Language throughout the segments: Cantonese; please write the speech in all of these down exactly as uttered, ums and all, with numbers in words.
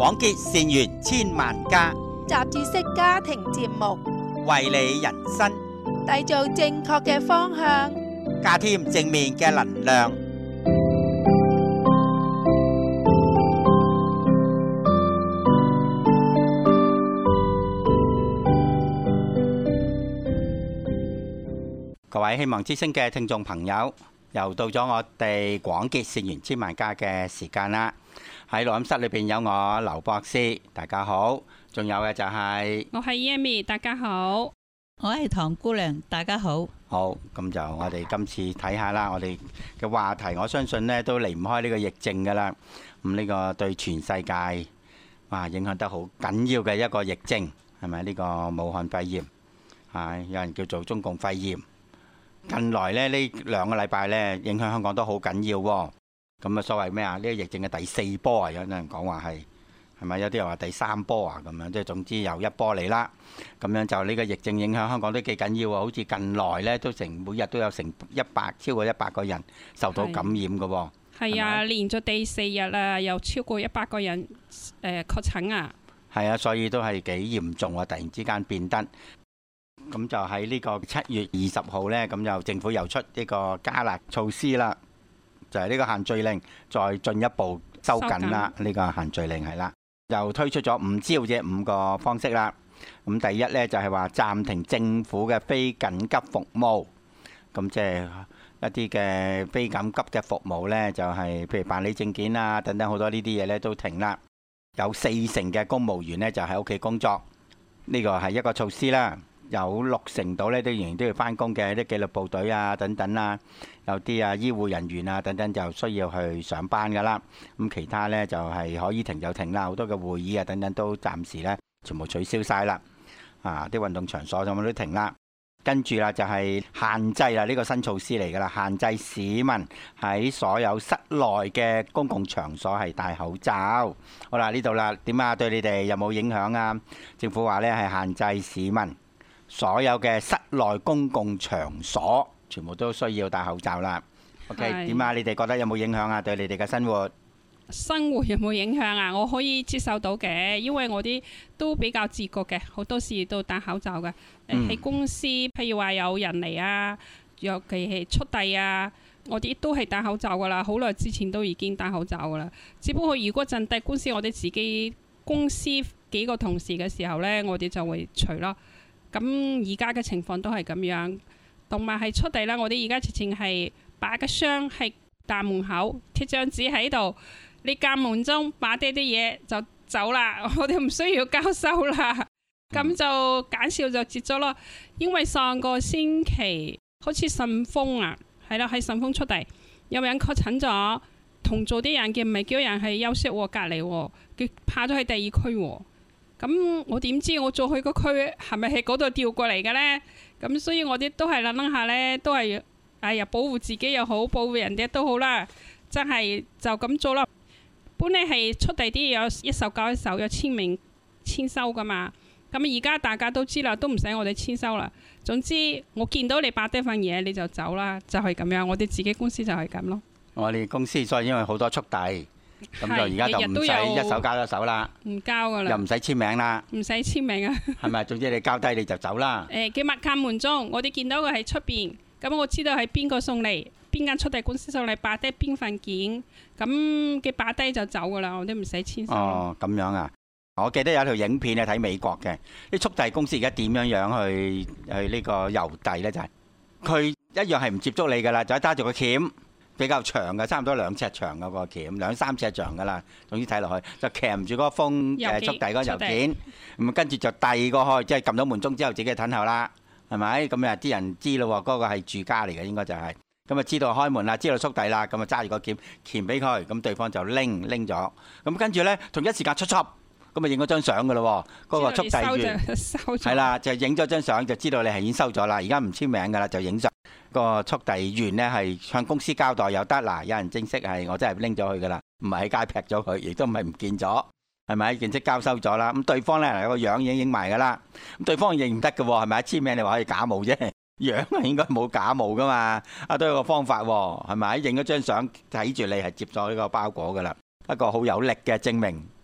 廣結善緣千萬家， 雜誌式家庭節目， 為你人生締造正確嘅方向， 加添正面嘅能量。各位希望之聲嘅聽眾朋友，又到咗我哋廣結善緣千萬家嘅時間啦。喺錄音室裏邊有我劉博士，大家好。仲有嘅就係我係 Yami， 大家好。 我係唐姑娘，大家好。 好，咁就我哋今次睇下啦。我哋嘅話題，我相信呢都離唔開呢個疫症噶啦。咁呢個對全世界哇影響得好緊要嘅一個疫症，係咪呢個武漢肺炎？係有人叫做中共肺炎。近來咧呢兩個禮拜呢，影響香港都好緊要喎。咁啊，所謂咩啊？呢個疫症嘅第四波啊，有人講話係係咪？有啲人話第三波啊，咁樣即係總之又一波嚟啦。咁樣就呢個疫症影響香港都幾緊要啊！好似近來呢，都成每日都有成一百超過一百個人受到感染嘅喎。 係啊，連續第四日啊，又超過一百個人誒確診啊。係啊，所以都係幾嚴重啊！突然之間變得。咁就喺呢個七月二十號呢，咁就政府又出呢個加辣措施啦，就係呢個限聚令再進一步收緊啦。呢個限聚令係啦，又推出咗五招嘅五個方式啦。咁第一呢，就係話暫停政府嘅非緊急服務，咁即係一啲嘅非緊急嘅服務呢，就係譬如辦理證件啊等等好多呢啲嘢呢都停啦。有四成嘅公務員呢，就喺屋企工作，呢個係一個措施啦。有六成度咧都仍然都要返工嘅，啲紀律部隊啊等等啦，有啲啊醫護人員啊等等就需要去上班噶啦。咁其他呢，就係可以停就停啦，好多嘅會議啊等等都暫時呢全部取消晒啦。啊，啲運動場所咁都停啦。跟住啦就係限制啦，呢個新措施嚟噶啦，限制市民喺所有室內嘅公共場所係戴口罩。好啦，呢度啦，點啊？對你哋有冇影響啊？政府話呢係限制市民。所有嘅室內公共場所全部都需要戴口罩啦。OK， 點啊？你哋覺得有冇影響啊？對你哋嘅生活？ 生活有冇影響啊？我可以接受到嘅，因為我啲都比較自覺嘅，好多時都戴口罩嘅。喺、嗯、公司，譬如話有人嚟啊，尤其係速遞啊，我哋都係戴口罩噶啦。好耐之前都已經戴口罩噶啦。只不過如果陣地公司，我哋自己公司幾個同事嘅時候呢，我哋就會除咯。咁而家嘅情況都係咁樣，同埋係速遞啦。我哋而家直情係擺個箱喺大門口，貼張紙喺度，你隔門中擺低啲嘢就走啦。我哋唔需要交收啦，咁就減少就截咗咯。因為上個星期好似順豐啊，係啦，喺順豐速遞有人確診咗，同做啲人嘅唔係叫人係休息喎，隔離喎，佢派咗喺第二區喎。咁我點知我做去個區係咪喺嗰度調過嚟嘅呢？咁所以我哋都係諗諗下呢，都係哎呀保護自己又好，保護人哋都好啦。真係就咁做啦。本嚟係速遞啲有一手交一手，有簽名簽收噶嘛。咁而家大家都知啦，都唔使我哋簽收啦。總之我見到你擺低份嘢你就走啦，就係咁樣。我哋自己公司就係咁咯。 我哋公司所以因為好多速遞。咁就而家就唔使一手交一手啦， 唔交噶啦， 又唔使簽名啦， 唔使簽名啊，係咪？總之你交低你就走啦。 誒，佢密鑿門中，我哋見到佢喺出邊，咁我知道係邊個送嚟，邊間速遞公司送嚟，擺低邊份件，咁佢擺低就走噶啦，我哋唔使簽收。哦， 咁樣啊！我記得有條影片係睇美國嘅，啲速遞公司而家點樣樣去去呢個郵遞呢？就係佢一樣係唔接觸你噶啦，就係揸住個鉗。比較長嘅，差唔多兩尺長嘅個鉗，兩三尺長噶啦。總之睇落去就鉗住嗰封誒速遞嗰個郵件，咁跟住就遞過去，即係撳到門鐘之後自己等候啦，係咪？咁啊啲人知咯，嗰、嗰個係住家嚟嘅，應該就係咁啊，知道開門啦，知道速遞啦，咁啊揸住個鉗鉗俾佢，咁對方就拎拎咗，咁跟住咧同一時間出錯。咁啊影咗張相噶咯，嗰、嗰個速遞員係啦，就影咗張相就知道你係已經收咗啦。而家唔簽名噶啦，就影相。個速遞員呢係向公司交代又得嗱，有人證實係我真係拎咗去噶啦，唔係喺街劈咗佢，亦都唔係唔見咗，係咪？件跡交收咗啦。咁對方呢，個樣已經影埋噶啦，咁對方認唔得噶喎，係咪？簽名你話可以假冒啫，樣係應該冇假冒噶嘛，啊都有個方法喎，係咪？影咗張相睇住你係接咗呢個包裹噶啦，一個好有力嘅證明。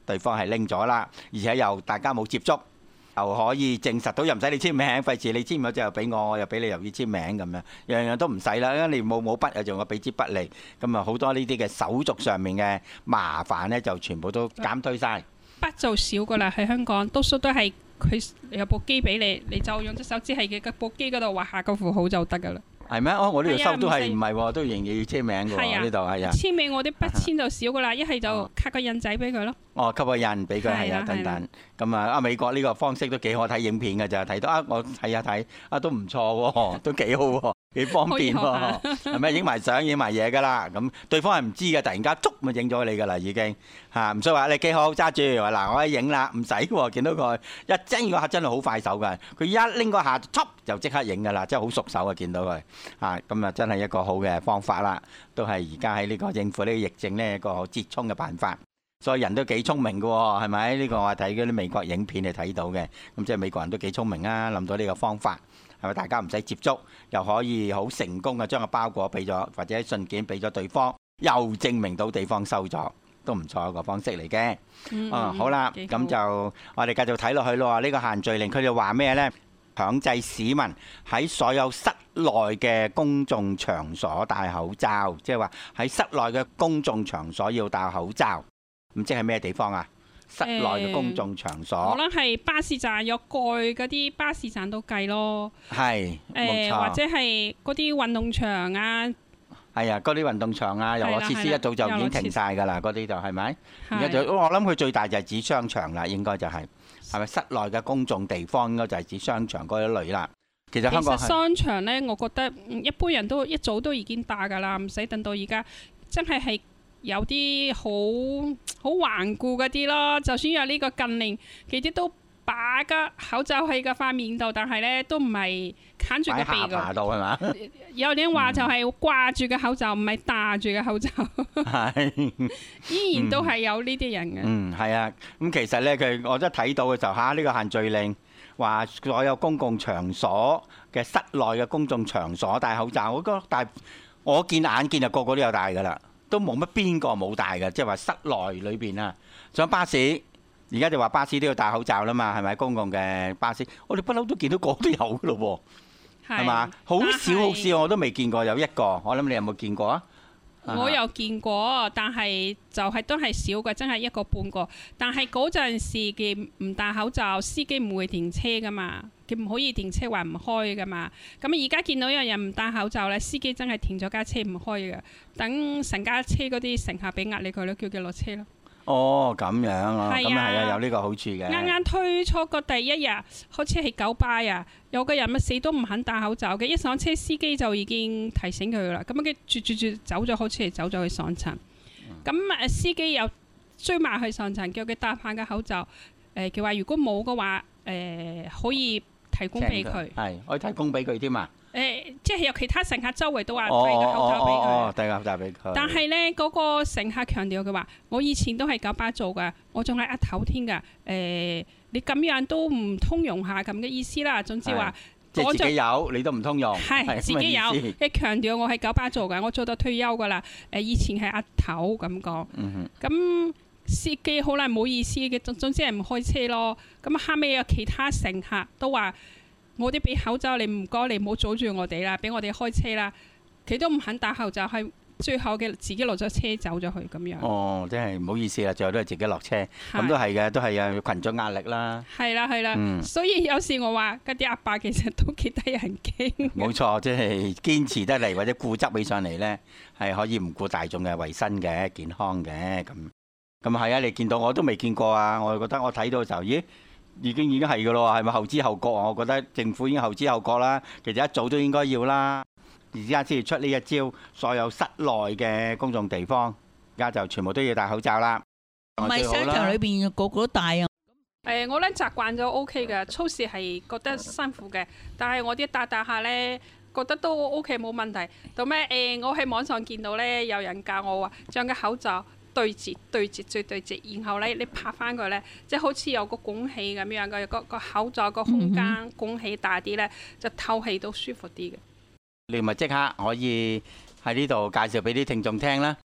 對方係拎咗啦，而且又大家冇接觸，又可以證實到，又唔使你簽名，費事你簽咗之後俾我，我又俾你又要簽名咁樣，樣樣都唔使啦。因為你冇冇筆啊，仲我俾支筆你，咁啊好多呢啲嘅手續上面嘅麻煩呢，就全部都減退晒。 筆就少噶啦，喺香港多數都係佢有部機俾你，你就用隻手指喺嘅部機嗰度畫下個符號就得噶啦。 係咩？哦，我呢度收都係係啊唔係喎，都仍然要簽名嘅喎，呢度係啊。 簽名我啲筆簽就少噶啦，一係就刻個印仔俾佢咯。 哦，吸個印俾佢係啊， 係啦等等。咁啊，啊美國呢個方式都幾好，睇影片嘅就睇到啊，我睇下睇啊，都唔錯喎，都幾好喎，幾方便喎，係咪影埋相影埋嘢㗎啦？咁對方係唔知嘅，突然間捉咪影咗你㗎啦，已經嚇，唔需要話你幾好揸住，話嗱我一影啦，唔使喎，見到佢一拎嗰下真係好快手㗎，佢一拎嗰下輯就即刻影㗎啦，真係好熟手啊！見到佢嚇，咁啊真係一個好嘅方法啦，都係而家喺呢個應付呢個疫症呢一個折衷嘅辦法。所以人都幾聰明嘅喎，係咪？呢個我睇嗰啲美國影片嚟睇到嘅，咁即係美國人都幾聰明啊，諗到呢個方法，係咪？大家唔使接觸，又可以好成功嘅將個包裹俾咗，或者信件俾咗對方，又證明到對方收咗，都唔錯一個方式嚟嘅。嗯，嗯，好啦，咁就我哋繼續睇落去咯。呢個限聚令佢哋話咩呢？強制市民喺所有室內嘅公眾場所戴口罩，即係話喺室內嘅公眾場所要戴口罩。咁即係咩地方啊？室內嘅公眾場所， 可能係巴士站有蓋嗰啲巴士站都計咯。 係，冇錯。 或者係嗰啲運動場啊。 係啊，嗰啲運動場啊，遊樂設施一早就已經停晒㗎啦。嗰啲就係咪？而家就我諗佢最大就係指商場啦，應該就係係咪室內嘅公眾地方應該就係指商場嗰一類啦。其實香港係商場呢，我覺得一般人都一早都已經戴㗎啦，唔使等到而家，真係係。有啲好好頑固嗰啲咯，就算有呢個禁令，佢啲都把個口罩喺個塊面度，但係咧都唔係冚住個鼻㗎。下巴度係嘛？有啲話就係掛住個口罩，唔係戴住個口罩。係，依然都係有呢啲人嘅。嗯， 係啊。咁其實咧，佢我都睇到嘅時候，嚇呢個限聚令話所有公共場所嘅室內嘅公眾場所戴口罩，我覺得但係我見眼見就個個都有戴㗎啦。都冇乜邊個冇戴嘅，即係話室內裏邊啊，上巴士而家就話巴士都要戴口罩啦嘛，係咪？公共嘅巴士，我哋不嬲都見到個個都有嘅咯喎，係嘛？好少好少，我都未見過有一個，我諗你有冇見過啊？ 我有見過，但係就係都係少嘅，真係一個半個。但係嗰陣時嘅唔戴口罩，司機唔會停車噶嘛，佢唔可以停車話唔開噶嘛。咁而家見到有人唔戴口罩咧，司機真係停咗架車唔開嘅，等成架車嗰啲乘客俾壓力佢咯，叫佢落車咯。 哦，咁樣啊，咁啊係啊，有呢個好處嘅。 啱啱推出個第一日，好似係九巴啊，有個人乜死都唔肯戴口罩嘅，一上車司機就已經提醒佢啦。咁佢住住住走咗，好似係走咗去上層。咁誒、嗯、司機又追埋去上層，叫佢戴翻個口罩。誒佢話如果冇嘅話，誒、呃、可以提供俾佢。係可以提供俾佢添嘛？ 誒、呃，即係有其他乘客周圍都話戴個口罩俾佢， 哦，戴個口罩俾佢。 但係呢，嗰、那個乘客強調佢話：我以前都係九巴做㗎，我仲係阿頭添㗎。誒、呃，你咁樣都唔通用下咁嘅意思啦。總之話， 即係自己有，你都唔通用。 係自己有，一強調我係九巴做㗎，我做到退休㗎啦。誒、呃，以前係阿頭咁講。嗯咁哼司機好難唔好意思嘅，總總之係唔開車咯。咁後尾有其他乘客都話。我啲俾口罩你唔該，你唔好阻住我哋啦，俾我哋開車啦。佢都唔肯戴口罩，係最後嘅自己落咗車走咗去咁樣。哦， 真係唔好意思啦，最後都係自己落車，咁都係嘅，都係有群眾壓力啦。 係啦係啦，嗯、所以有時我話嗰啲阿伯其實都幾得人驚。 冇錯，即係堅持得嚟或者固執起上嚟呢，係可以唔顧大眾嘅衞生嘅健康嘅咁。咁係啊，你見到我都未見過啊，我覺得我睇到嘅時候，咦？已經已經係㗎咯，係咪後知後覺啊？我覺得政府已經後知後覺啦。其實一早都應該要啦，而家先至出呢一招，所有室內嘅公眾地方，而家就全部都要戴口罩啦。 唔係商場裏邊個個都戴啊。 誒，我咧習慣咗 O K 嘅，超市係覺得辛苦嘅，但係我啲戴戴下咧覺得都 O K 冇問題。到咩誒？我喺網上見到咧，有人教我話將個口罩對折對折最對折，然後咧你拍翻佢咧，即係好似有個拱氣咁樣嘅，個個口罩個空間拱氣大啲咧，就透氣都舒服啲嘅。 你咪即刻可以喺呢度介紹俾啲聽眾聽啦。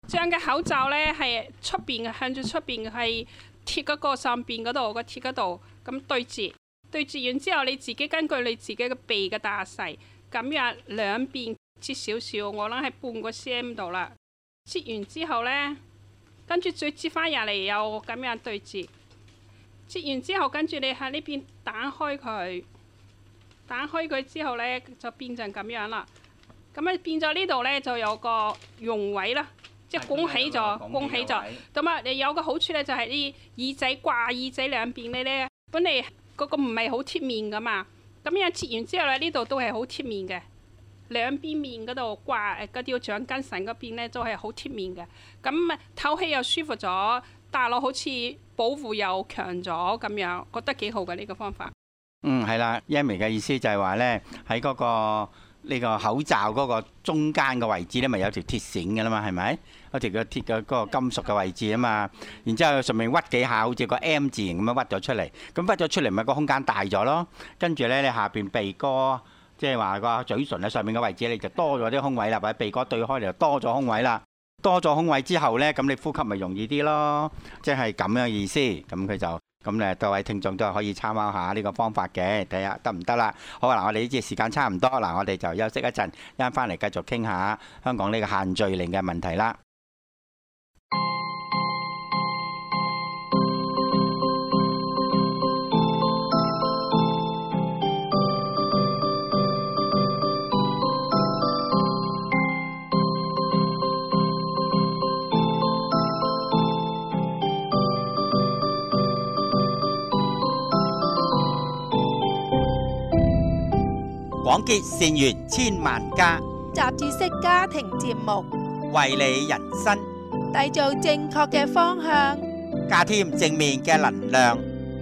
將嘅口罩呢係出邊向住出邊係貼嗰個上邊嗰度個貼嗰度咁對折，對折完之後你自己根據你自己嘅鼻嘅大細，咁樣兩邊折少少，我諗係半個 cm 度啦。折完之後呢，跟住再折翻入嚟又咁樣對折，折完之後跟住你喺呢邊打開佢，打開佢之後呢，就變成咁樣啦。咁啊變咗呢度呢，就有個容位啦，即係拱起咗，拱起咗。咁啊你有個好處呢，就係啲耳仔掛耳仔兩邊呢，呢本嚟嗰個唔係好貼面噶嘛，咁樣切完之後呢，呢度都係好貼面嘅。兩邊面嗰度掛誒嗰條橡筋繩嗰邊咧，都係好貼面嘅。咁啊透氣又舒服咗，戴落好似保護又強咗咁樣，覺得幾好嘅呢個方法。 嗯，係啦 ，Yami 嘅意思就係話咧，喺嗰個呢個口罩嗰個中間嘅位置咧，咪有條鐵線嘅啦嘛，係咪？有條個鐵嘅嗰個金屬嘅位置啊嘛。然之後上面屈幾下，好似個 M 字形咁樣屈咗出嚟。咁屈咗出嚟咪個空間大咗咯。跟住咧，你下邊鼻哥。即係話個嘴唇喺上面嘅位置，你就多咗啲空位啦，或者鼻哥對開嚟就多咗空位啦。多咗空位之後呢，咁你呼吸咪容易啲咯。即係咁樣意思。咁佢就咁咧，各位聽眾都係可以參考下呢個方法嘅，睇下得唔得啦。好啊，嗱，我哋呢節時間差唔多，嗱，我哋就休息一陣，一陣翻嚟繼續傾下香港呢個限聚令嘅問題啦。廣結善緣千萬家， 雜誌式家庭節目， 為你人生締造正確嘅方向， 加添正面嘅能量。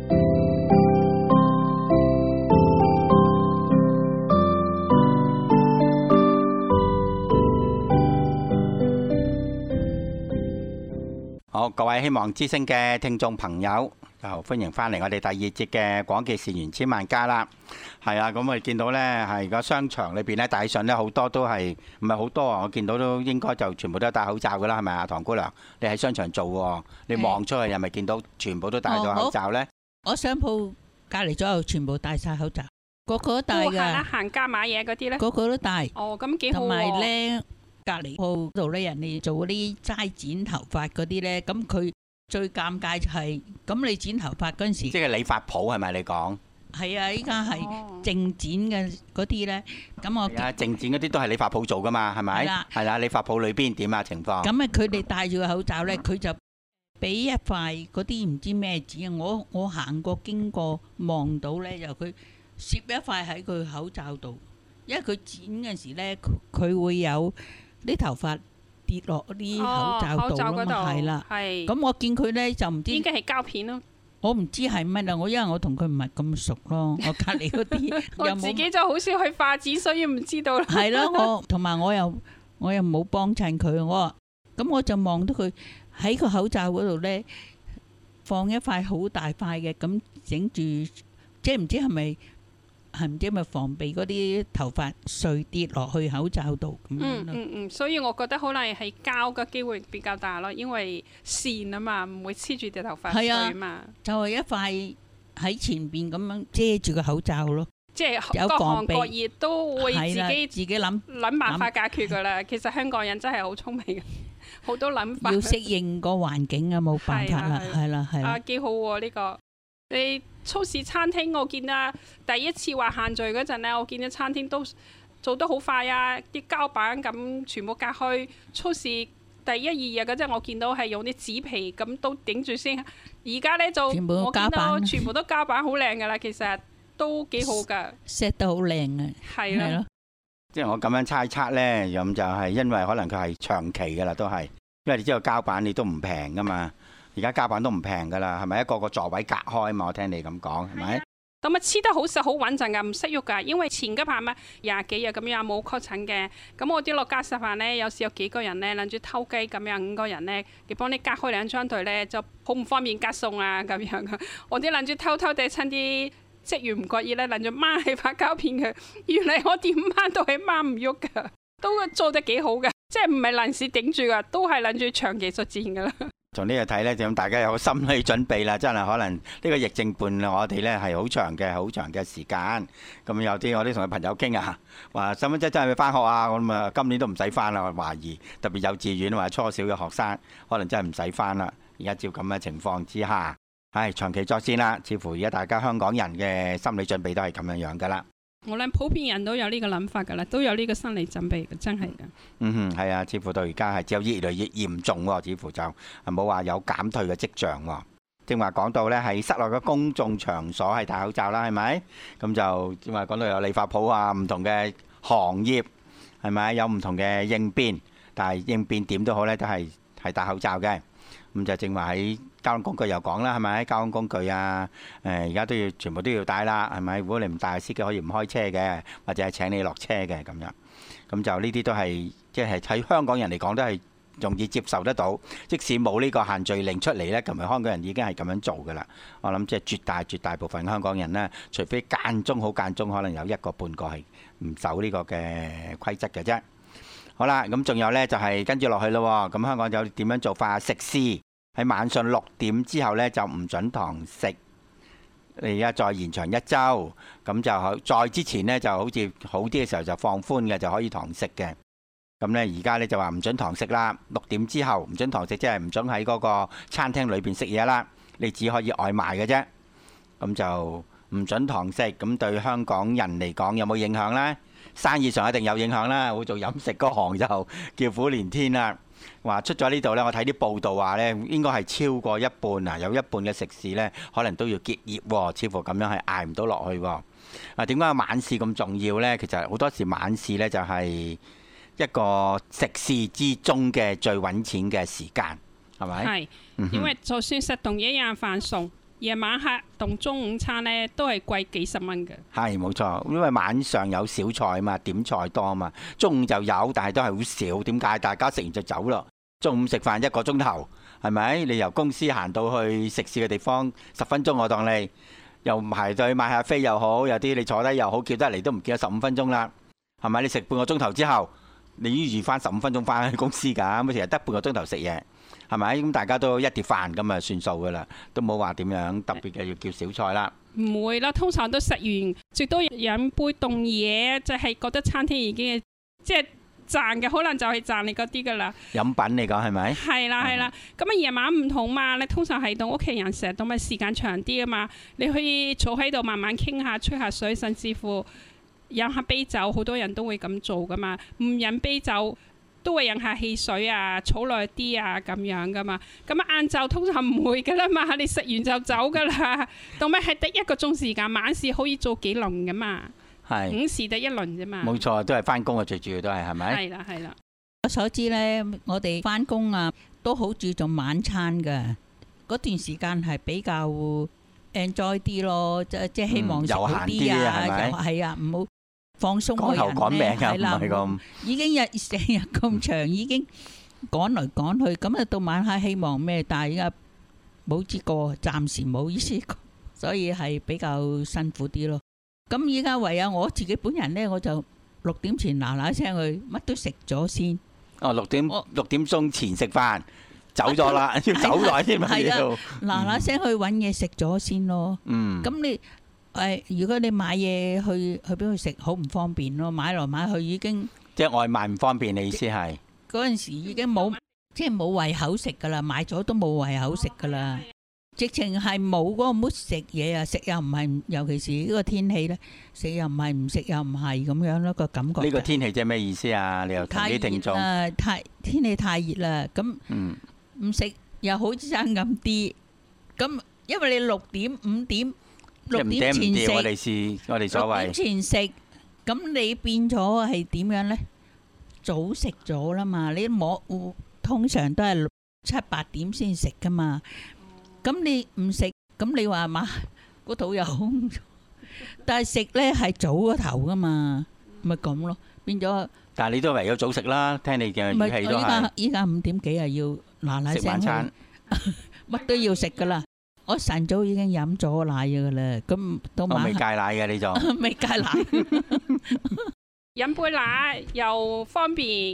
好，各位希望之聲嘅聽眾朋友，就歡迎翻嚟我哋第二節嘅廣結善緣千萬家啦。係啊，咁我哋見到呢，係個商場裏邊呢，大上呢好多都係唔係好多啊？我見到都應該就全部都戴口罩噶啦，係咪啊，唐姑娘？你喺商場做喎，你望出去又咪見到全部都戴咗口罩呢？ 我，我商鋪隔離左右全部戴晒口罩，個個都戴㗎。 行行街買嘢嗰啲呢， 個個都戴。 哦，咁幾好喎。 同埋呢，隔離鋪度呢，人哋做嗰啲齋剪頭髮嗰啲呢，咁佢最尷尬就係，咁你剪頭髮嗰陣時， 即係理髮鋪係咪你講？ 係啊，依家係正剪嘅嗰啲呢。咁我係啊，正剪嗰啲都係理髮鋪做噶嘛，係咪？係啦，理髮鋪裏邊點啊情況？ 咁啊，佢哋戴住個口罩呢，佢就俾一塊嗰啲唔知咩紙啊！我我行過經過望到呢，就佢攝一塊喺佢口罩度，因為佢剪嘅時呢，佢會有啲頭髮跌落啲口罩度啦嘛，係啦。係。咁我見佢呢，就唔知應該係膠片咯。 我唔知係乜啦，我因為我同佢唔係咁熟咯，我隔離嗰啲我自己就好少去化剪，所以唔知道啦。 係咯，我同埋我又我又冇幫襯佢，我話咁我就望到佢喺個口罩嗰度呢，放一塊好大塊嘅，咁整住，即係唔知係咪係唔知係咪防備嗰啲頭髮碎跌落去口罩度咁樣咯。 嗯嗯嗯，所以我覺得可能係膠嘅機會比較大咯，因為線啊嘛，唔會黐住條頭髮碎啊嘛。 就係一塊喺前邊咁樣遮住個口罩咯。 即係各行各業都會自己自己諗諗辦法解決噶啦。其實香港人真係好聰明，好多諗法。 要適應個環境啊，冇辦法啦，係啦係啦。 啊，幾好喎呢個！你超市餐廳我見啊，第一次話限聚嗰陣咧，我見啲餐廳都做得好快啊，啲膠板咁全部隔開。超市第一二日嗰陣，我見到係用啲紙皮咁都頂住先。而家呢，就我見到全部都膠板好靚噶啦，其實都幾好噶 ，set 得好靚啊。 係咯， 即係我咁樣猜測呢，咁就係因為可能佢係長期噶啦，都係，因為你知道膠板你都唔平噶嘛。而家膠板都唔平噶啦，係咪一個個座位隔開嘛？我聽你咁講，係咪？ 咁啊黐得好實好穩陣噶，唔識喐噶。因為前嗰排咪廿幾日咁樣冇確診嘅，咁我啲落街食飯呢，有時有幾個人呢，諗住偷雞咁樣，五個人呢，你幫你隔開兩張台呢，就好唔方便隔餸啊咁樣噶。我啲諗住偷偷地趁啲職員唔覺意呢，諗住掹起塊膠片佢，原來我點掹都係掹唔喐噶，都做得幾好噶。 即係唔係臨時頂住噶，都係諗住長期實戰噶啦。 從呢度睇呢，就大家有個心理準備啦。真係可能呢個疫症伴我哋呢係好長嘅、好長嘅時間。咁有啲我啲同佢朋友傾啊，話細蚊仔真係要翻學啊，我咁啊今年都唔使翻啦。我懷疑特別幼稚園或者初小嘅學生，可能真係唔使翻啦。而家照咁嘅情況之下，唉，長期作戰啦，似乎而家大家香港人嘅心理準備都係咁樣樣噶啦。 我諗普遍人都有呢個諗法噶啦，都有呢個心理準備嘅，真係噶。 嗯哼，係啊，似乎到而家係只有越嚟越嚴重喎，似乎就冇話有減退嘅跡象喎。正話講到呢，喺室內嘅公眾場所係戴口罩啦，係咪？咁就正話講到有理髮鋪啊，唔同嘅行業係咪有唔同嘅應變？但係應變點都好呢，都係係戴口罩嘅。咁就正話喺交通工具又講啦，係咪？交通工具啊，誒而家都要全部都要帶啦，係咪？如果你唔帶，司機可以唔開車嘅，或者係請你落車嘅咁樣。咁就呢啲都係即係喺香港人嚟講都係容易接受得到。即使冇呢個限聚令出嚟呢，琴日香港人已經係咁樣做㗎啦。我諗即係絕大絕大部分香港人呢，除非間中好間中，可能有一個半個係唔守呢個嘅規則嘅啫。好啦，咁仲有呢，就係跟住落去咯。咁香港有點樣做法？食肆喺晚上六點之後呢，就唔準堂食。你而家再延長一週，咁就好。再之前呢，就好似好啲嘅時候就放寬嘅，就可以堂食嘅。咁呢，而家呢，就話唔準堂食啦。六點之後唔準堂食，即係唔準喺嗰個餐廳裏邊食嘢啦。你只可以外賣嘅啫。咁就唔準堂食。咁對香港人嚟講有冇影響呢？生意上一定有影響啦。會做飲食嗰行就叫苦連天啦。話出咗呢度呢，我睇啲報道話呢，應該係超過一半啊，有一半嘅食肆呢，可能都要結業喎，似乎咁樣係捱唔到落去喎。啊，點解晚市咁重要呢？其實好多時晚市呢，就係一個食肆之中嘅最揾錢嘅時間，係咪？係， 因為就算食同一樣飯餸，夜晚黑同中午餐呢都係貴幾十蚊嘅。係冇錯，因為晚上有小菜嘛，點菜多嘛。中午就有，但係都係好少。點解？大家食完就走咯。中午食飯一個鐘頭，係咪？你由公司行到去食肆嘅地方十分鐘，我當你又排隊買下飛又好，有啲你坐低又好，叫得嚟都唔見咗十五分鐘啦。係咪？你食半個鐘頭之後，你預翻十五分鐘翻去公司㗎，咁成日得半個鐘頭食嘢。係咪？咁大家都一碟飯咁啊算數㗎啦，都冇話點樣特別嘅要叫小菜啦。唔會啦，通常都食完最多飲杯凍嘢，就係覺得餐廳已經即係賺嘅，可能就係賺你嗰啲㗎啦。飲品嚟講係咪？係啦係啦，咁啊夜晚唔同嘛，你通常係同屋企人食，咁咪時間長啲啊嘛，你可以坐喺度慢慢傾下，吹下水，甚至乎飲下啤酒，好多人都會咁做㗎嘛。唔飲啤酒都會飲下汽水啊，儲耐啲啊，咁樣噶嘛。咁啊晏晝通常唔會噶啦嘛，你食完就走噶啦。同埋係得一個鐘時間，晚市可以做幾輪噶嘛。係午時得一輪啫嘛。冇錯，都係翻工啊，最主要都係係咪？係啦係啦。我所知呢，我哋翻工啊都好注重晚餐噶。嗰段時間係比較 enjoy 啲咯，即即係希望食好啲啊，係咪？係啊，唔好放鬆個人咧，係啦，已經日成日咁長，已經趕來趕去，咁啊到晚黑希望咩？但係而家冇知過，暫時冇意思，所以係比較辛苦啲咯。咁依家唯有我自己本人咧，我就六點前嗱嗱聲去，乜都食咗先。哦，六點六點鐘前食飯，走咗啦，要走耐添啊要。嗱嗱聲去揾嘢食咗先咯。嗯。咁你？誒，如果你買嘢去去邊度食，好唔方便咯。買來買去已經即係外賣唔方便，你意思係？嗰陣時已經冇，即係冇胃口食噶啦，買咗都冇胃口食噶啦。直情係冇嗰個 mood 食嘢啊，食又唔係，尤其是呢個天氣咧，食又唔係，唔食又唔係咁樣咯個感覺。呢個天氣即係咩意思啊？你又同啲聽眾？誒，太天氣太熱啦，咁唔食又好似爭咁啲。咁因為你六點五點。六點前食，我哋是，我哋所謂。六點前食，咁你變咗係點樣呢？早食咗啦嘛，你摸通常都係七八點先食噶嘛。咁你唔食，咁你話嘛個肚又空咗，但係食呢係早嗰頭噶嘛，咪咁咯，變咗。但係你都唯有早食啦，聽你嘅語氣都係。依家依家五點幾啊，要嗱嗱聲食晚餐，乜都要食噶啦。我晨早已經飲咗奶噶啦，咁都未戒奶嘅你就未戒奶，飲杯奶又方便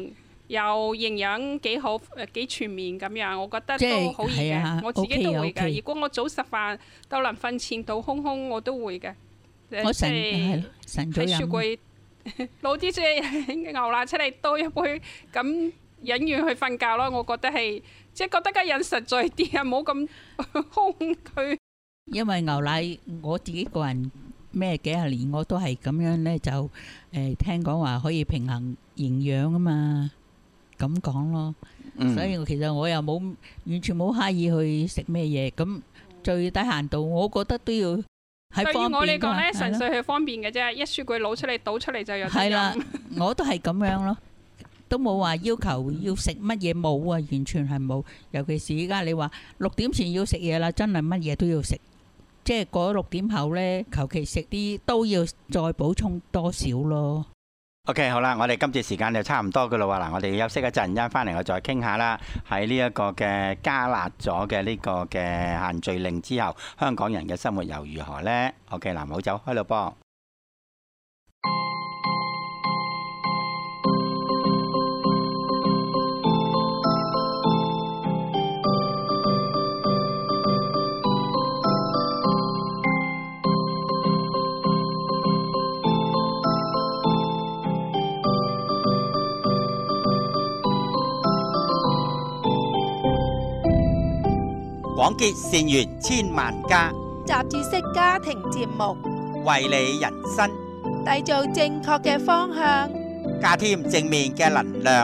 又營養幾好，誒幾全面咁樣，我覺得即係都好易係啊嘅。我自己都會 OK 啊嘅。 ，OK 如果我早食飯到臨瞓前肚空空，我都會嘅。 我晨即係係咯晨早喺雪飲。 櫃攞啲即係牛奶出嚟倒一杯，咁飲完去瞓覺咯。我覺得係即係覺得個人實在啲啊，冇咁空佢。 因為牛奶我自己個人咩幾廿年我都係咁樣呢，就誒、呃、聽講話可以平衡營養啊嘛，咁講咯。 嗯所以我其實我又冇完全冇刻意去食咩嘢，咁最低限度我覺得都要喺對於我嚟方便㗎嘛講咧，純係咯粹係方便嘅啫。一雪櫃攞出嚟倒出嚟就有得係啦飲。， 我都係咁樣咯，都冇話要求要食乜嘢冇啊，完全係冇。尤其是而家你話六點前要食嘢啦，真係乜嘢都要食。即係過咗六點後呢，求其食啲都要再補充多少咯。 OK， 好啦，我哋今次時間就差唔多噶啦喎。嗱，我哋休息一陣，間翻嚟我再傾下啦。喺呢一個嘅加辣咗嘅呢個嘅限聚令之後，香港人嘅生活又如何呢？ OK， 嗱，唔好走開咯噃。廣結善緣千萬家， 雜誌式家庭節目， 為你人生締造正確嘅方向。 加添正面嘅能量。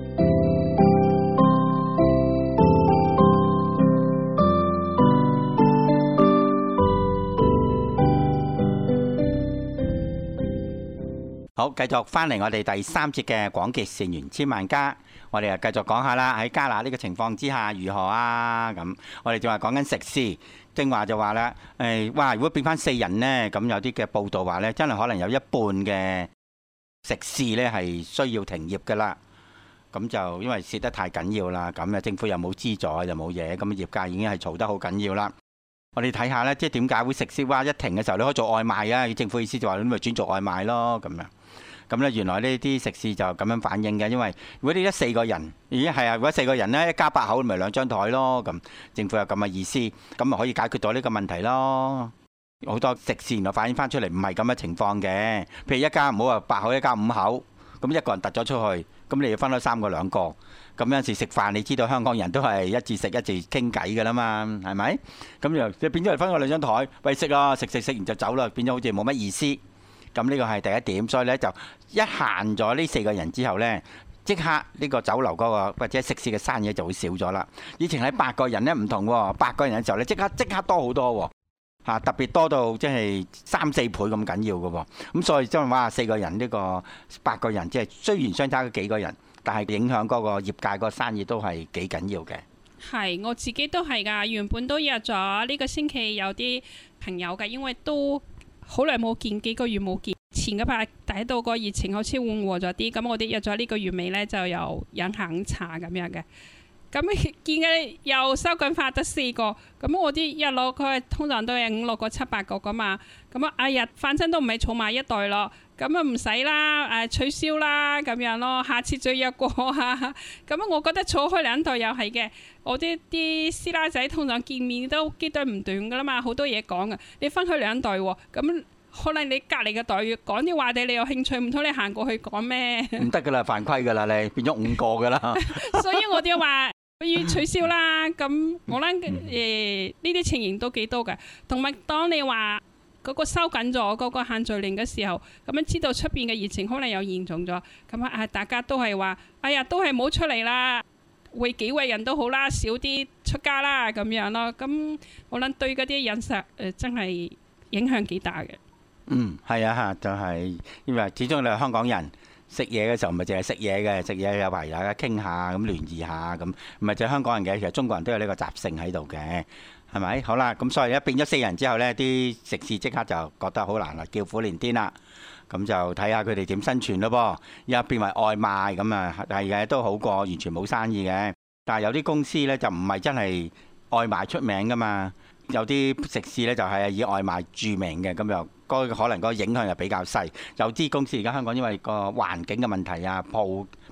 好，繼續翻嚟我哋第三節嘅廣結善緣千萬家，我哋又繼續講下啦。喺加拿呢個情況之下如何啊？咁我哋仲係講緊食肆，正話就話啦，誒，哇！如果變翻四人呢，咁有啲嘅報道話呢，真係可能有一半嘅食肆呢係需要停業噶啦。咁就因為蝕得太緊要啦，咁啊政府又冇資助又冇嘢，咁業界已經係嘈得好緊要啦。我哋睇下呢，即係點解會食肆哇一停嘅時候你可以做外賣啊？政府意思就話你咪轉做外賣咯咁樣。咁咧原來呢啲食肆就咁樣反映嘅，因為如果你得四個人，咦係啊，如果四個人呢，一家八口咪兩張台咯，咁政府有咁嘅意思，咁咪可以解決到呢個問題咯。好多食肆原來反映翻出嚟唔係咁嘅情況嘅，譬如一家唔好話八口，一家五口，咁一個人突咗出去，咁你要分開三個兩個，咁有陣時食飯你知道香港人都係一致食一致傾偈㗎啦嘛，係咪？咁又即係變咗嚟分開兩張台，喂食啊食食食完就走啦，變咗好似冇乜意思。咁呢個係第一點，所以咧就一限咗呢四個人之後呢，即刻呢個酒樓嗰個或者食肆嘅生意就會少咗啦。以前喺八個人呢唔同喎，八個人嘅時候呢即刻即刻多好多喎，嚇特別多到即係三四倍咁緊要嘅喎。咁所以即係話四個人呢個八個人，即係雖然相差咗幾個人，但係影響嗰個業界個生意都係幾緊要嘅。 係，我自己都係㗎。原本都約咗呢個星期有啲朋友嘅，因為都好耐冇見，幾個月冇見。前嗰排睇到個熱情好似緩和咗啲，咁我哋約咗呢個月尾呢，就有飲下午茶咁樣嘅。咁見嘅又收緊發得四個，咁我啲一攞佢通常都係五六個、七八個噶嘛。咁啊，哎呀，反正都唔係儲埋一袋咯，咁啊唔使啦，誒取消啦咁樣咯，下次再約過啊。咁我覺得儲開兩袋又係嘅。我啲啲師奶仔通常見面都幾對唔斷噶啦嘛，好多嘢講嘅。你分開兩袋喎，咁可能你隔離嘅袋講啲話題你有興趣，唔通你行過去講咩？ 唔得噶啦，犯規噶啦，你變咗五個噶啦。 所以我哋話要取消啦。咁我諗誒呢啲情形都幾多嘅。同埋當你話嗰個收緊咗嗰個限聚令嘅時候，咁樣知道出邊嘅疫情可能又嚴重咗，咁啊大家都係話，哎呀都係唔好出嚟啦，為幾位人都好啦，少啲出街啦咁樣咯。咁我諗對嗰啲飲食誒真係影響幾大嘅。 嗯，係啊嚇，就係因為始終你係香港人，食嘢嘅時候唔係淨係食嘢嘅，食嘢有埋大家傾下咁聯誼下咁，唔係淨係香港人嘅，其實中國人都有呢個習性喺度嘅，係咪？好啦，咁所以一變咗四人之後呢，啲食肆即刻就覺得好難啦，叫苦連天啦，咁就睇下佢哋點生存咯噃。而家變為外賣咁啊，係嘅都好過完全冇生意嘅。但係有啲公司呢，就唔係真係外賣出名噶嘛，有啲食肆呢，就係以外賣著名嘅，咁又。嗰可能嗰個影響又比較細，有啲公司而家香港因為個環境嘅問題啊，鋪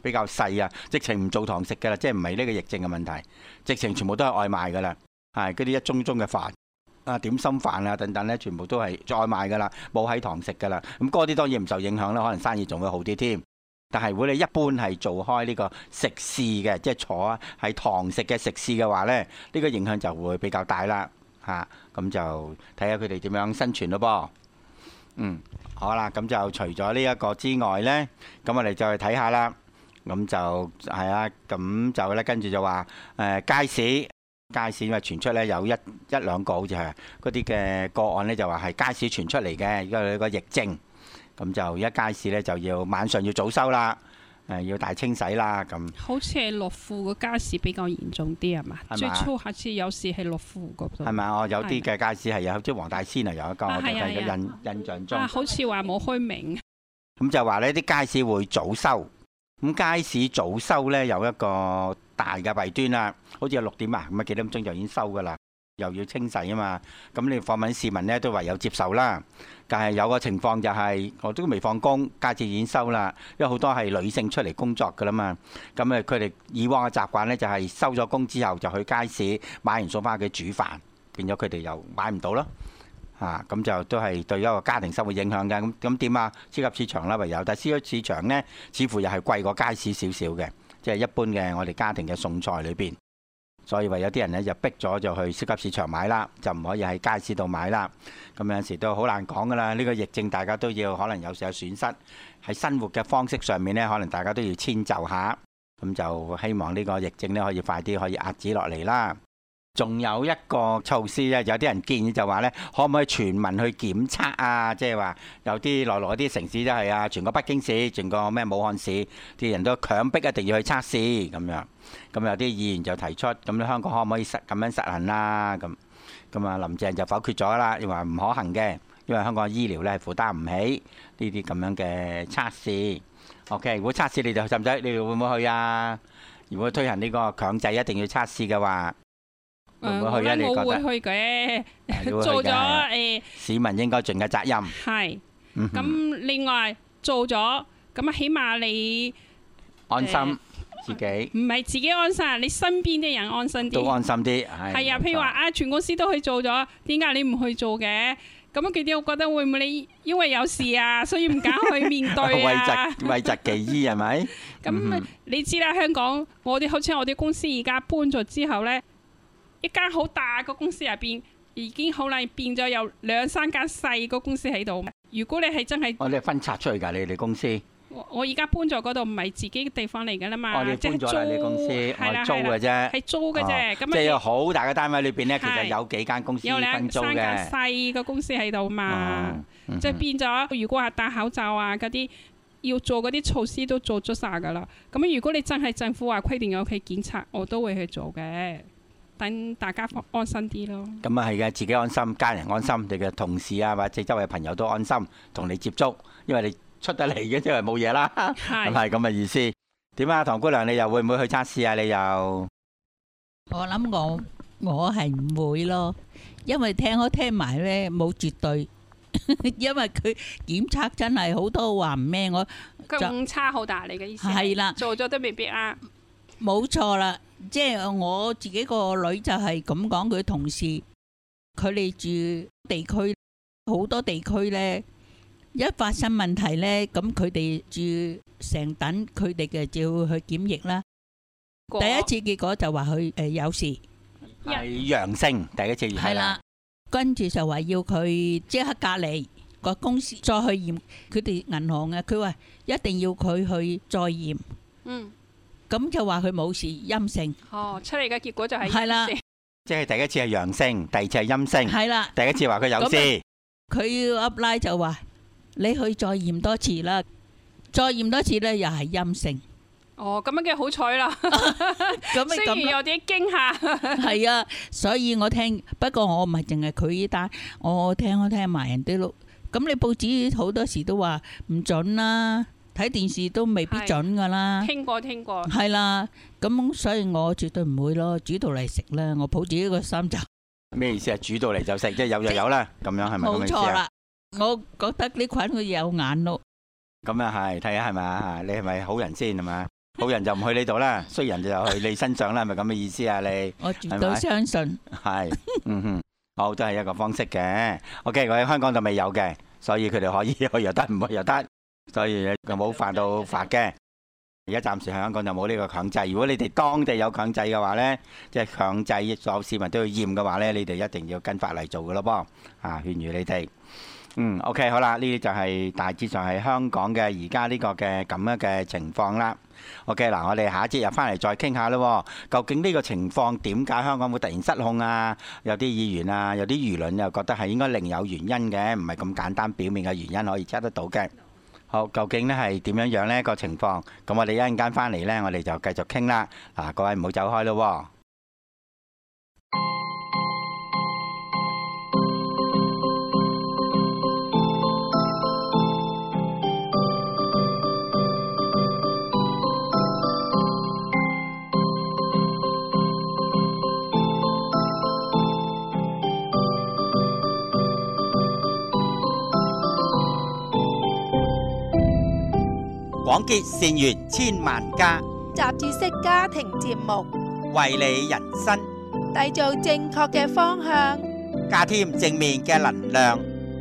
比較細啊，直情唔做堂食㗎啦，即係唔係呢個疫症嘅問題，直情全部都係外賣㗎啦，係嗰啲一盅盅嘅飯啊、點心飯啊等等咧，全部都係外賣㗎啦，冇喺堂食㗎啦。咁嗰啲當然唔受影響啦，可能生意仲會好啲添。但係如果你一般係做開呢個食肆嘅，即係坐喺堂食嘅食肆嘅話咧，呢個影響就會比較大啦嚇。咁就睇下佢哋點樣生存咯噃。嗯，好啦，咁就除咗呢一個之外呢，咁我哋再去睇下啦。咁就係啊，咁就呢跟住就話誒街市，街市因為傳出呢有一一兩個好似係嗰啲嘅個案呢，就話係街市傳出嚟嘅，因為個疫症。咁就而家街市呢，就要晚上要早收啦，誒要大清洗啦咁。 好似係樂富個街市比較嚴重啲係嘛？ 係嘛最初好似有時係樂富嗰度。 係咪啊？我有啲嘅街市係有，即係黃大仙啊有一個， 啊我哋嘅係啊係啊印印象中。 啊，好似話冇開明。 咁就話呢啲街市會早收，咁街市早收呢，有一個大嘅弊端啦，好似有六點啊，咁啊幾點鐘就已經收噶啦，又要清洗啊嘛，咁你放緊市民呢，都唯有接受啦。但係有個情況就係、是，我都未放工，街市已經收啦，因為好多係女性出嚟工作噶啦嘛，咁誒佢哋以往嘅習慣呢，就係收咗工之後就去街市買完餸翻去煮飯，變咗佢哋又買唔到咯。啊，咁就都係對一個家庭生活影響嘅。咁咁點啊？超級市場啦，唯有，但係超級市場呢，似乎又係貴過街市少少嘅，即係一般嘅我哋家庭嘅餸菜裏邊。所以話有啲人呢，就逼咗就去超級市場買啦，就唔可以喺街市度買啦。咁有陣時都好難講噶啦。呢個疫症大家都要可能有時有損失喺生活嘅方式上面呢，可能大家都要遷就下。咁就希望呢個疫症呢，可以快啲可以壓止落嚟啦。仲有一個措施咧，有啲人建議就話咧，可唔可以全民去檢測啊？即係話有啲內陸嗰啲城市都係啊，全個北京市、全個咩武漢市啲人都強迫一定要去測試咁樣。咁有啲議員就提出，咁香港可唔可以實咁樣實行啦？咁咁啊，林鄭就否決咗啦，又話唔可行嘅，因為香港醫療咧係負擔唔起呢啲咁樣嘅測試。OK，如果測試你哋使唔使？你哋會唔會去啊？如果推行呢個強制一定要測試嘅話， 誒，我覺得我會去嘅，做咗誒。 市民應該盡嘅責任。 係。咁另外做咗，咁啊起碼你安心自己。 唔係自己安心，你身邊啲人安心啲。 都安心啲。 係啊，譬如話啊，全公司都去做咗，點解你唔去做嘅？咁樣佢哋，我覺得會唔會你因為有事啊，所以唔敢去面對啊？ 諱疾諱疾忌醫係咪？ 咁你知啦，香港我哋好似我哋公司而家搬咗之後呢。一間好大個公司入邊，已經可能變咗有兩三間細個公司喺度。如果你係真係， 我哋分拆出去㗎，你哋公司。 我我而家搬咗嗰度，唔係自己嘅地方嚟㗎啦嘛。 我哋搬咗啦，你公司，我租嘅啫。 係租嘅啫。咁即係好大嘅單位裏邊呢，其實有幾間公司分租嘅。 有兩三間細個公司喺度嘛，即係變咗。如果係戴口罩啊嗰啲，要做嗰啲措施都做咗晒㗎啦。咁如果你真係政府話規定有屋企檢測，我都會去做嘅。等大家安心啲咯。咁啊係嘅，自己安心，家人安心，你嘅同事啊或者周圍朋友都安心同你接觸，因為你出得嚟嘅，因為冇嘢啦，咁係咁嘅意思。點啊，唐姑娘，你又會唔會去測試啊？你又？ 我諗我我係唔會咯，因為聽我聽埋咧冇絕對，因為佢檢測真係好多話唔咩，我個誤差好大，你嘅意思係啦， 做咗都未必啊。 冇錯啦。即係我自己個女就係咁講，佢同事佢哋住地區，好多地區呢，一發生問題呢，咁佢哋住成等，佢哋嘅就要去檢疫啦。第一次結果就話佢誒有事， 係陽性，第一次係啦，跟住就話要佢即刻隔離個公司再去驗，佢哋銀行嘅，佢話一定要佢去再驗。嗯。咁就話佢冇事陰性， 哦，出嚟嘅結果就係係啦， 即係第一次係陽性，第二次係陰性， 係啦， 第一次話佢有事， 佢 apply 就話你去再驗多次啦，再驗多次咧又係陰性。 哦，咁樣嘅好彩啦，咁雖然有啲驚嚇， 係啊，所以我聽，不過我唔係淨係佢呢單，我聽我聽埋人哋咯。咁你報紙好多時都話唔準啦。睇電視都未必準噶啦， 聽過聽過， 係啦，咁所以我絕對唔會咯，煮到嚟食啦，我抱住呢個心就咩意思啊？煮到嚟就食，即係有就有啦，咁樣係咪咁嘅意思啊？ 冇錯啦，我覺得呢菌佢有眼咯。 咁啊係，睇下係咪啊？你係咪好人先係嘛？ 好人就唔去呢度啦，衰人就去你身上啦，係咪咁嘅意思啊？你我絕對相信。 係，嗯哼，好，都係一個方式嘅。OK，我喺香港就未有嘅，所以佢哋可以去又得，唔去又得，所以就冇犯到法嘅。而家暫時喺香港就冇呢個強制。如果你哋當地有強制嘅話呢，即係強制所有市民都要驗嘅話呢，你哋一定要跟法例做嘅咯噃。啊，勸喻你哋。嗯 ，OK， 好啦，呢啲就係大致上係香港嘅而家呢個嘅咁樣嘅情況啦。OK， 嗱，我哋下一節又翻嚟再傾下咯。究竟呢個情況點解香港會突然失控啊？有啲議員啊，有啲輿論又覺得係應該另有原因嘅，唔係咁簡單表面嘅原因可以測得到嘅。好，究竟呢係點樣樣呢個情況？咁我哋一陣間翻嚟呢，我哋就繼續傾啦。嗱，各位唔好走開咯。廣結善緣千萬家， 雜誌式家庭節目， 為你人生締造正確嘅方向， 加添正面嘅能量。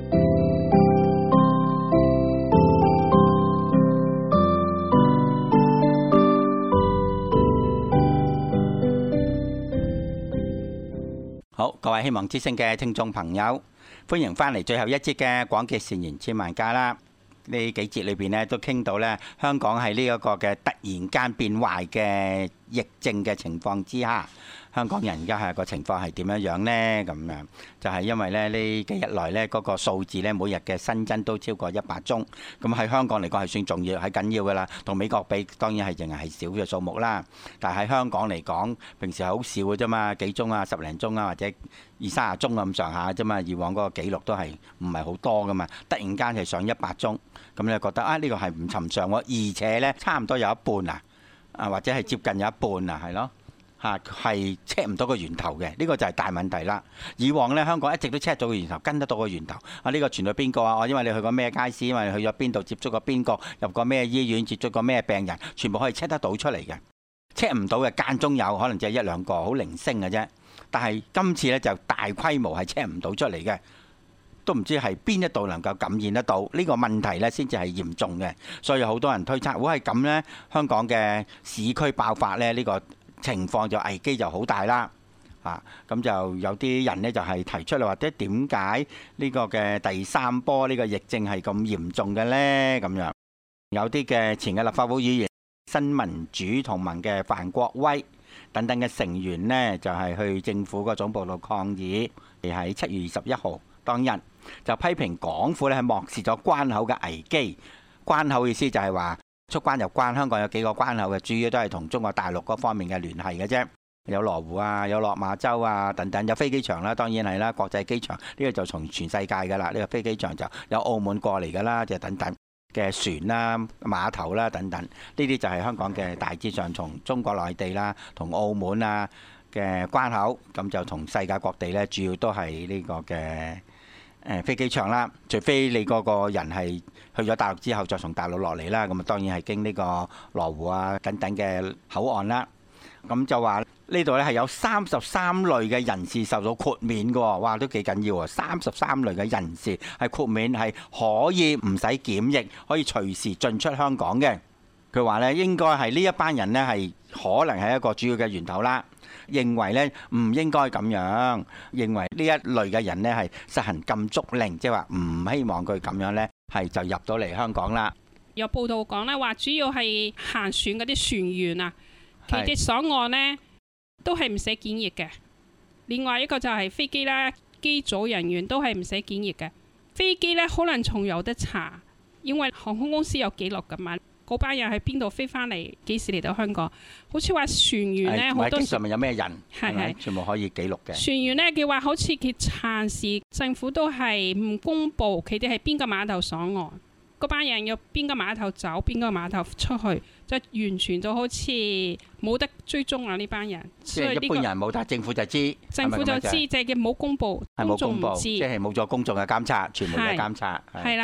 好，各位希望之聲嘅聽眾朋友，歡迎翻嚟最後一節嘅廣結善緣千萬家啦。呢幾節裏邊咧都傾到咧，香港喺呢一個嘅突然間變壞嘅疫症嘅情況之下，香港人而家係個情況係點樣樣呢？咁樣就係因為咧呢幾日來咧嗰個數字咧每日嘅新增都超過一百宗，咁喺香港嚟講係算重要係緊要㗎啦。同美國比當然係仍然係少嘅數目啦，但係喺香港嚟講平時係好少嘅啫嘛，幾宗啊十零宗啊或者二三十宗咁上下啫嘛。以往嗰個記錄都係唔係好多㗎嘛，突然間係上一百宗。咁你覺得啊呢個係唔尋常喎，而且呢差唔多有一半啊，啊或者係接近有一半啊，係咯嚇係 check 唔到個源頭嘅，呢個就係大問題啦。以往呢香港一直都 check 到個源頭，跟得到個源頭。啊呢個傳到邊個啊？我因為你去過咩街市，因為你去咗邊度接觸過邊個，入過咩醫院，接觸過咩病人，全部可以 check 得到出嚟嘅。check 唔到嘅間中有可能只係一兩個，好零星嘅啫。但係今次呢就大規模係 check 唔到出嚟嘅。都唔知係邊一度能夠感染得到呢個問題呢，先至係嚴重嘅。所以好多人推測，如果係咁呢，香港嘅市區爆發呢，呢個情況就危機就好大啦。啊，咁就有啲人呢，就係提出嚟話，即係點解呢個嘅第三波呢個疫症係咁嚴重嘅呢？咁樣有啲嘅前嘅立法會議員、新民主同盟嘅范國威等等嘅成員呢，就係去政府個總部度抗議，喺七月二十一號當日。就批評港府咧係漠視咗關口嘅危機。關口意思就係話出關入關，香港有幾個關口嘅，主要都係同中國大陸嗰方面嘅聯繫嘅啫。有羅湖啊，有落馬洲啊等等，有飛機場啦，當然係啦，國際機場呢個就從全世界噶啦，呢個飛機場就有澳門過嚟噶啦，就等等嘅船啦、碼頭啦等等，呢啲就係香港嘅大致上從中國內地啦、同澳門啊嘅關口，咁就同世界各地呢，主要都係呢個嘅。誒飛機場啦，除非你嗰個人係去咗大陸之後再從大陸落嚟啦，咁啊當然係經呢個羅湖啊等等嘅口岸啦。咁就話呢度咧係有三十三類嘅人士受到豁免嘅喎，哇都幾緊要喎！三十三類嘅人士係豁免，係可以唔使檢疫，可以隨時進出香港嘅。佢話咧應該係呢一班人呢，係可能係一個主要嘅源頭啦。認為咧唔應該咁樣，認為呢一類嘅人呢係實行禁足令，即係話唔希望佢咁樣呢係就入到嚟香港啦。 有報道講呢話，主要係行船嗰啲船員啊，佢哋所案呢都係唔使檢疫嘅。另外一個就係飛機啦，機組人員都係唔使檢疫嘅。飛機呢可能仲有得查，因為航空公司有記錄㗎嘛。嗰班人喺邊度飛翻嚟？幾時嚟到香港？好似話船員呢，好多機上面有咩人， 係係全部可以記錄嘅。 船員呢，佢話好似佢暫時政府都係唔公佈佢哋係邊個碼頭上岸，嗰班人要邊個碼頭走，邊個碼頭出去，就完全就好似冇得追蹤啊！呢班人， 即係一般人冇，但係政府就知， 政府就知，就係佢冇公佈，公眾唔知， 即係冇咗公眾嘅監察，傳媒嘅監察。 係啦。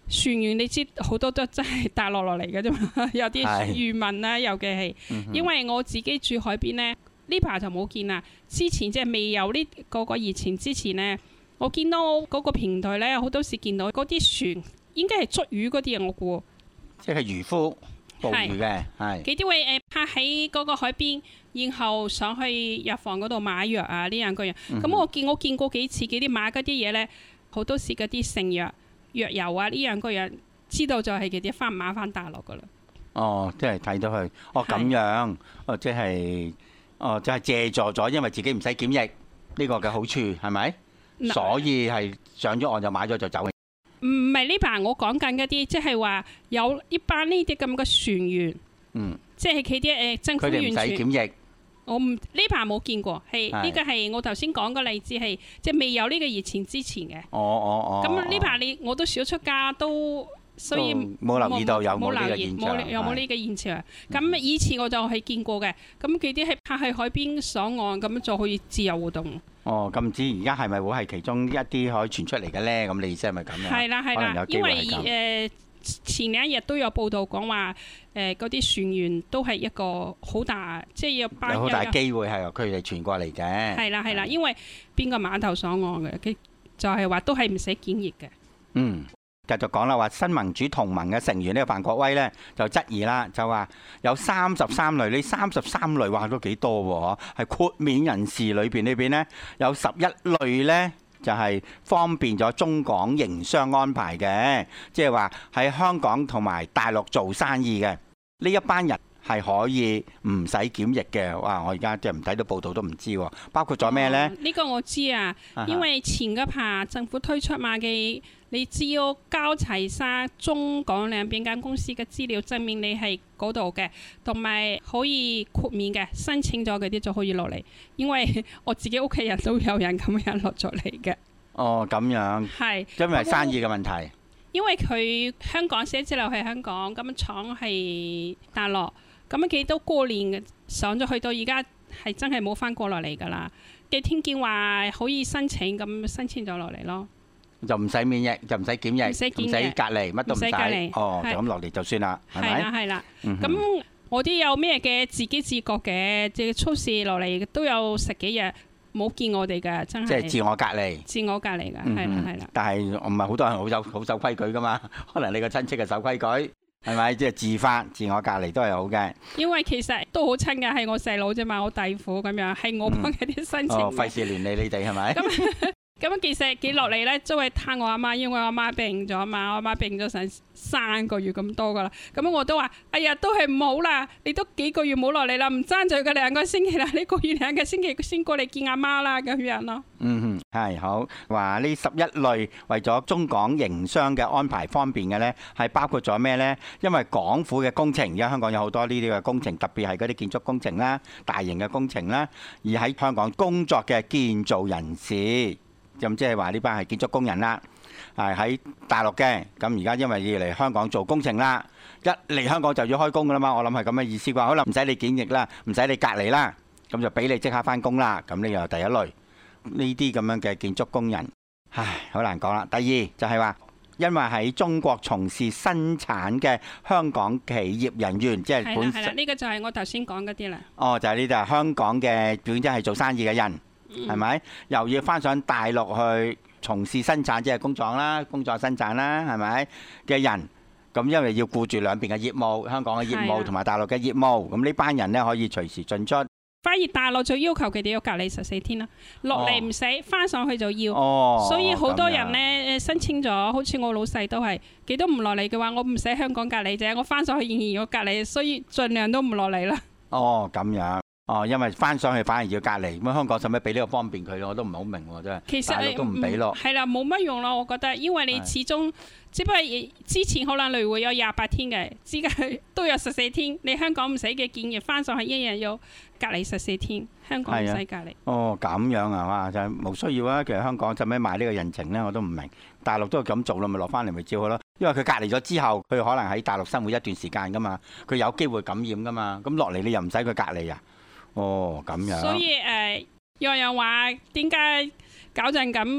船員你知好多都真係大陸落嚟嘅啫嘛，有啲係漁民啦，尤其係， 嗯哼因為我自己住海邊呢，呢排就冇見啦。之前即係未有呢個個疫情之前呢，我見到嗰個平台呢，好多時見到嗰啲船應該係捉魚嗰啲人，我估即係漁夫捕魚嘅，係佢啲會誒泊喺嗰個海邊，然後上去藥房嗰度買藥啊呢樣嗰樣。咁、 嗯、 我見我見過幾次，佢啲買嗰啲嘢呢，好多時嗰啲成藥藥油啊呢樣嗰樣，知道就係佢啲翻馬翻大陸噶啦。 哦，即係睇到佢，哦咁樣，哦即係，哦即係借助咗，因為自己唔使檢疫呢個嘅好處係咪？所以係上咗岸就買咗就走。 唔係呢排我講緊嗰啲，即係話有一班呢啲咁嘅船員， 嗯， 即係佢啲誒政府佢哋唔完全， 使檢疫。 我唔呢排冇見過，係係呢個係我頭先講個例子係即係未有呢個疫情之前嘅。 哦哦哦。 咁呢排你我都少出街，都所以都冇留意到有冇呢個留意現象冇有冇呢個現象。咁嗯以前我就係見過嘅，咁佢啲係泊喺海邊上岸，咁就可以自由活動。 哦，咁唔知而家係咪會係其中一啲可以傳出嚟嘅咧？咁你意思係咪咁樣？ 係啦係可能有啦，因為機會係咁誒、呃、前兩日都有報道講話，誒嗰啲船員都係一個好大，即係有班有好大機會係由佢哋傳過嚟嘅。 係啦係啦，因為邊個碼頭上岸嘅，佢就係話都係唔使檢疫嘅。 嗯。繼續講啦，話新民主同盟嘅成員呢個范國威呢，就質疑啦，就話有三十三類，呢三十三類話都幾多喎？係豁免人士裏邊呢邊呢，有十一類呢，就係方便咗中港營商安排嘅，即係話喺香港同埋大陸做生意嘅呢一班人係可以唔使檢疫嘅。哇！我而家即係唔睇到報道都唔知喎，包括咗咩呢？ 呢、哦呢個我知啊，因為前嗰排政府推出嘛嘅。你只要交齊晒中港兩邊間公司嘅資料，證明你係嗰度嘅，同埋可以豁免嘅，申請咗嗰啲就可以落嚟。因為我自己屋企人都有人咁樣落咗嚟嘅。 哦，咁樣。 係。 因為生意嘅問題。 因為佢香港寫字樓係香港，咁廠係大陸，咁佢都過年嘅上咗去到而家係真係冇翻過落嚟㗎啦。嘅天見話可以申請，咁申請咗落嚟咯。 就唔使免疫，就唔使檢疫， 唔使檢疫， 唔使隔離，乜都唔使。哦，就咁落嚟就算啦，係咪？ 係啦，係啦。咁、 嗯、 我啲有咩嘅自己自覺嘅，即係超市落嚟都有十幾日冇見我哋嘅，真係。 即係自我隔離。 自我隔離㗎，係啦，係啦。 但係唔係好多人好守好守規矩㗎嘛？可能你個親戚係守規矩，係咪？即係自發自我隔離都係好嘅。 因為其實都好親㗎，係我細佬啫嘛，我弟婦咁樣，係我幫佢啲申請。 哦，費事連累你哋係咪？ 咁其實幾落嚟咧，都係攤我阿媽，因為我阿媽病咗嘛，我阿媽病咗成三個月咁多噶啦。咁我都話：哎呀，都係唔好啦，你都幾個月冇落嚟啦，唔爭在個兩個星期啦，呢個月兩個星期先過嚟見阿媽啦，咁樣咯。 嗯哼，係好話呢十一類為咗中港營商嘅安排方便嘅呢，係包括咗咩呢？因為港府嘅工程，而家香港有好多呢啲嘅工程，特別係嗰啲建築工程啦、大型嘅工程啦，而喺香港工作嘅建造人士。咁即係話呢班係建築工人啦，係喺大陸嘅。咁而家因為要嚟香港做工程啦，一嚟香港就要開工噶啦嘛。我諗係咁嘅意思啩。可能唔使你檢疫啦，唔使你隔離啦，咁就俾你即刻翻工啦。咁呢個第一類呢啲咁樣嘅建築工人，唉，好難講啦。第二就係話，因為喺中國從事生產嘅香港企業人員，即係本身呢個就係我頭先講嗰啲啦。 哦，就係呢度係香港嘅本身係做生意嘅人。係咪又要翻上大陸去從事生產，即係工廠啦、工作生產啦，係咪嘅人？咁因為要顧住兩邊嘅業務，香港嘅業務同埋大陸嘅業務，咁呢班人呢可以隨時進出。 反而大陸就要求佢哋要隔離十四天啦，落嚟唔使，翻上去就要。 哦， 所以好多人呢申請咗，好似我老細都係，幾都唔落嚟嘅話，我唔使香港隔離啫，我翻上去仍然要隔離，所以盡量都唔落嚟啦。 哦，咁樣。哦，因為翻上去反而要隔離，咁香港使唔使俾呢個方便佢咯？我都唔係好明喎，真係。 其實大陸都唔俾咯。 係啦，冇乜用咯，我覺得，因為你始終只不過之前可能嚟回有廿八天嘅，之家都有十四天。你香港唔使嘅檢疫，翻上去一樣要隔離十四天，香港唔使隔離。 哦，咁樣啊，哇，就係冇需要啊。其實香港使咩買呢個人情呢？我都唔明。大陸都係咁做咯，咪落翻嚟咪照好咯。因為佢隔離咗之後，佢可能喺大陸生活一段時間噶嘛，佢有機會感染噶嘛。咁落嚟你又唔使佢隔離啊？哦，咁樣。 所以誒，有人話點解搞陣咁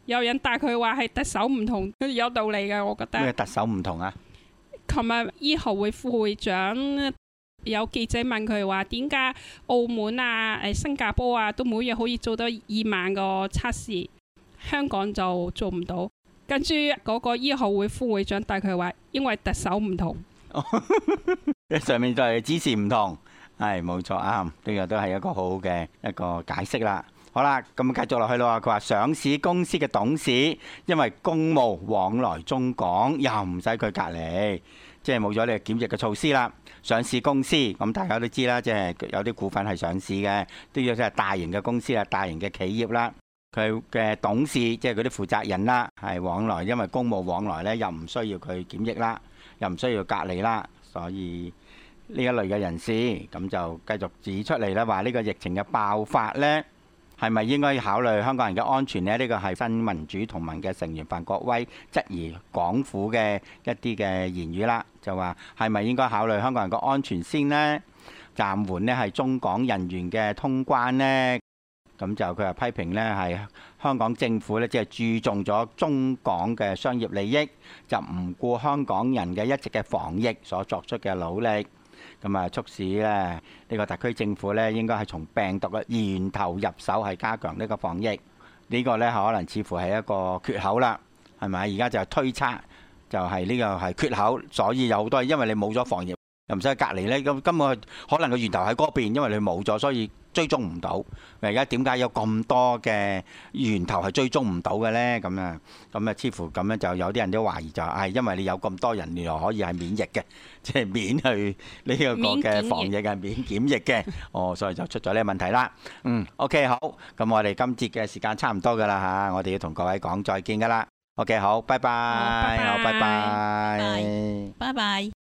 有人帶佢話係特首唔同，有道理嘅，我覺得。 咩特首唔同啊？ 琴日醫學會副會長有記者問佢話點解澳門啊、誒新加坡啊都每日可以做到二萬個測試，香港就做唔到。跟住嗰個醫學會副會長帶佢話，因為特首唔同。 上面就係指示唔同，係冇錯啱，呢個都係一個好好嘅一個解釋啦。好啦，咁繼續落去咯。佢話上市公司嘅董事因為公務往來中港，又唔使佢隔離，即係冇咗呢個檢疫嘅措施啦。上市公司咁大家都知啦，即係有啲股份係上市嘅，都要即係大型嘅公司啦、大型嘅企業啦。佢嘅董事即係嗰啲負責人啦，係往來，因為公務往來呢，又唔需要佢檢疫啦，又唔需要隔離啦，所以呢一類嘅人士咁就繼續指出嚟啦，話呢個疫情嘅爆發呢，係咪應該考慮香港人嘅安全呢？呢個係新民主同盟嘅成員范國威質疑港府嘅一啲嘅言語啦，就話係咪應該考慮香港人嘅安全先呢？暫緩呢係中港人員嘅通關呢？咁就佢話批評呢係香港政府呢，即係注重咗中港嘅商業利益，就唔顧香港人嘅一直嘅防疫所作出嘅努力。咁啊，促使咧呢個特區政府呢，應該係從病毒嘅源頭入手，係加強呢個防疫。呢個呢，可能似乎係一個缺口啦，係咪？而家就係推測，就係呢個係缺口，所以有好多因為你冇咗防疫，又唔使隔離呢，咁根本可能個源頭喺嗰邊，因為你冇咗，所以追蹤唔到。而家點解有咁多嘅源頭係追蹤唔到嘅呢？咁啊，咁啊，似乎咁樣就有啲人都懷疑就係因為你有咁多人，原來可以係免疫嘅，即係免去呢一個嘅防疫係免檢疫嘅。哦，所以就出咗呢個問題啦。嗯，OK 好，咁我哋今節嘅時間差唔多㗎啦嚇，我哋要同各位講再見㗎啦。OK 好，拜拜，好，拜拜， 拜拜。